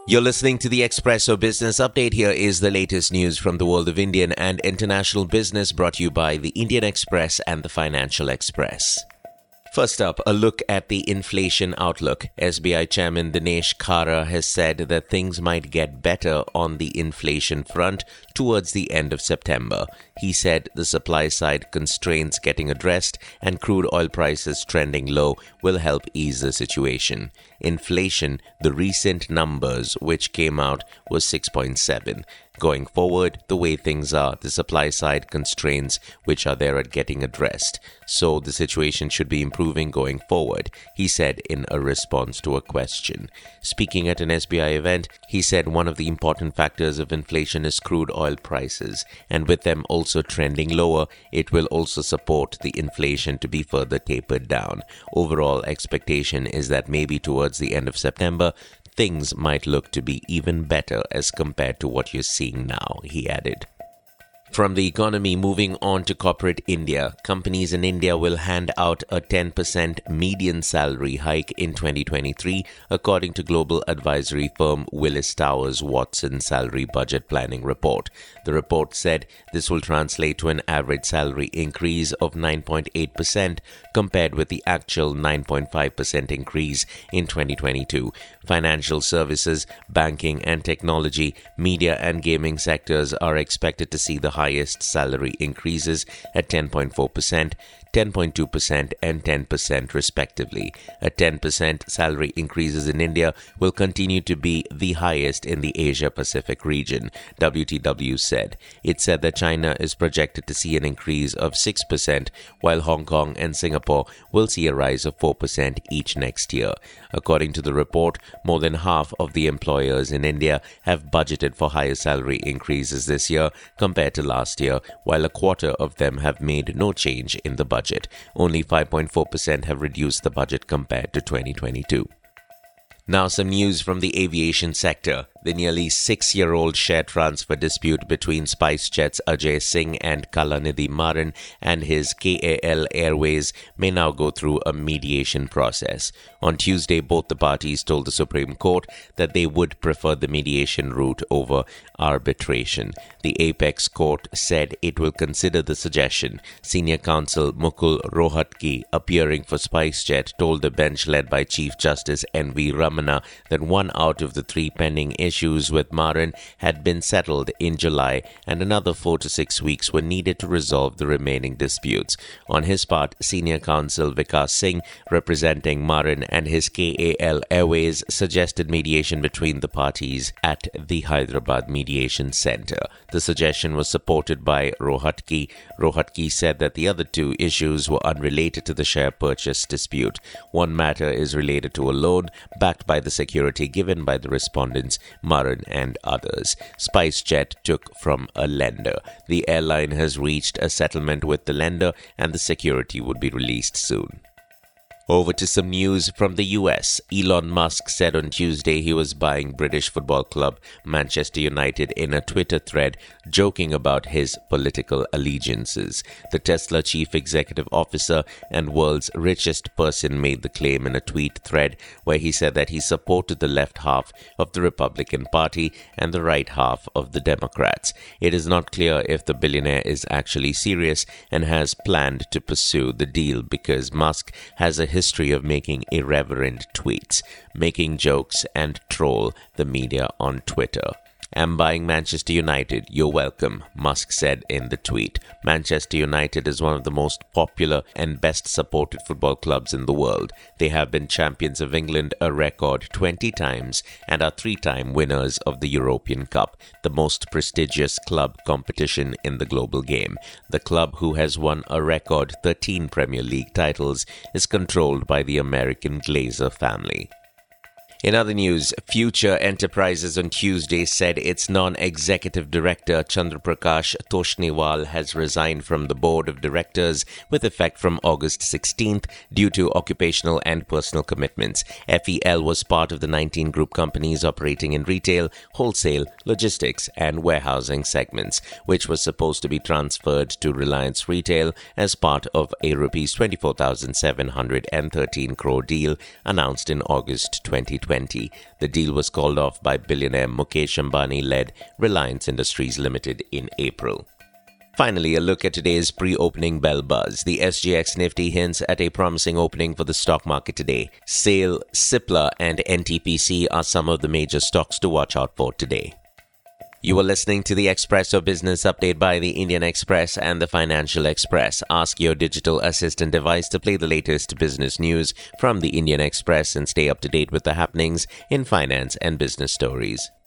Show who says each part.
Speaker 1: You're listening to the Expresso Business Update. Here is the latest news from the world of Indian and international business, brought to you by the Indian Express and the Financial Express. First up, a look at the inflation outlook. SBI Chairman Dinesh Khara has said that things might get better on the inflation front towards the end of September. He said the supply side constraints getting addressed and crude oil prices trending low will help ease the situation. Inflation, the recent numbers which came out, was 6.7. Going forward, the way things are, the supply side constraints which are there are getting addressed. So the situation should be improving going forward, he said in a response to a question. Speaking at an SBI event, he said one of the important factors of inflation is crude oil prices, and with them also trending lower, it will also support the inflation to be further tapered down. Overall expectation is that maybe towards the end of September, things might look to be even better as compared to what you're seeing now, he added. From the economy, moving on to corporate India. Companies in India will hand out a 10% median salary hike in 2023, according to global advisory firm Willis Towers Watson Salary Budget Planning Report. The report said this will translate to an average salary increase of 9.8% compared with the actual 9.5% increase in 2022. Financial services, banking and technology, media and gaming sectors are expected to see the highest salary increases at 10.4%, 10.2% and 10% respectively. At 10%, salary increases in India will continue to be the highest in the Asia-Pacific region, WTW said. It said that China is projected to see an increase of 6%, while Hong Kong and Singapore will see a rise of 4% each next year. According to the report, more than half of the employers in India have budgeted for higher salary increases this year compared to last year, while a quarter of them have made no change in the budget. Only 5.4% have reduced the budget compared to 2022. Now some news from the aviation sector. The nearly 6-year-old share transfer dispute between SpiceJet's Ajay Singh and Kalanidhi Maran and his KAL Airways may now go through a mediation process. On Tuesday, both the parties told the Supreme Court that they would prefer the mediation route over arbitration. The apex court said it will consider the suggestion. Senior counsel Mukul Rohatgi, appearing for SpiceJet, told the bench led by Chief Justice N.V. Ramana that 1 out of the 3 pending issues with Maran had been settled in July and another 4 to 6 weeks were needed to resolve the remaining disputes. On his part, senior counsel Vikas Singh, representing Maran and his KAL Airways, suggested mediation between the parties at the Hyderabad Mediation Center. The suggestion was supported by Rohatgi. Rohatgi said that the other 2 issues were unrelated to the share purchase dispute. One matter is related to a loan backed by the security given by the respondents, Maran and others. SpiceJet took from a lender. The airline has reached a settlement with the lender and the security would be released soon. Over to some news from the US. Elon Musk said on Tuesday he was buying British football club Manchester United in a Twitter thread, joking about his political allegiances. The Tesla chief executive officer and world's richest person made the claim in a tweet thread where he said that he supported the left half of the Republican Party and the right half of the Democrats. It is not clear if the billionaire is actually serious and has planned to pursue the deal because Musk has a history of making irreverent tweets, making jokes and troll the media on Twitter. "I'm buying Manchester United, you're welcome," Musk said in the tweet. Manchester United is one of the most popular and best supported football clubs in the world. They have been champions of England a record 20 times and are 3-time winners of the European Cup, the most prestigious club competition in the global game. The club, who has won a record 13 Premier League titles, is controlled by the American Glazer family. In other news, Future Enterprises on Tuesday said its non-executive director Chandraprakash Toshniwal has resigned from the board of directors with effect from August 16th due to occupational and personal commitments. FEL was part of the 19 group companies operating in retail, wholesale, logistics and warehousing segments, which was supposed to be transferred to Reliance Retail as part of a Rs 24,713 crore deal announced in August 2020. 2020. The deal was called off by billionaire Mukesh Ambani-led Reliance Industries Limited in April. Finally, a look at today's pre-opening bell buzz. The SGX Nifty hints at a promising opening for the stock market today. SAIL, Cipla and NTPC are some of the major stocks to watch out for today. You are listening to the Expresso Business Update by the Indian Express and the Financial Express. Ask your digital assistant device to play the latest business news from the Indian Express and stay up to date with the happenings in finance and business stories.